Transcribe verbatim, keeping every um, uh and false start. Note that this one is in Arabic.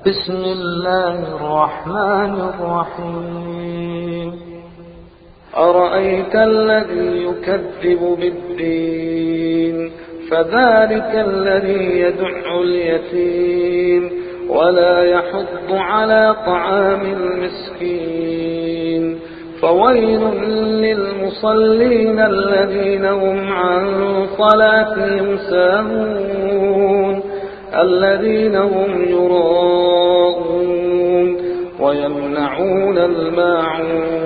بسم الله الرحمن الرحيم أرأيت الذي يكذب بالدين فذلك الذي يدع اليتيم ولا يحض على طعام المسكين فويل للمصلين الذين هم عن صلاتهم ساهون الذين هم يراءون ويمنعون الماعون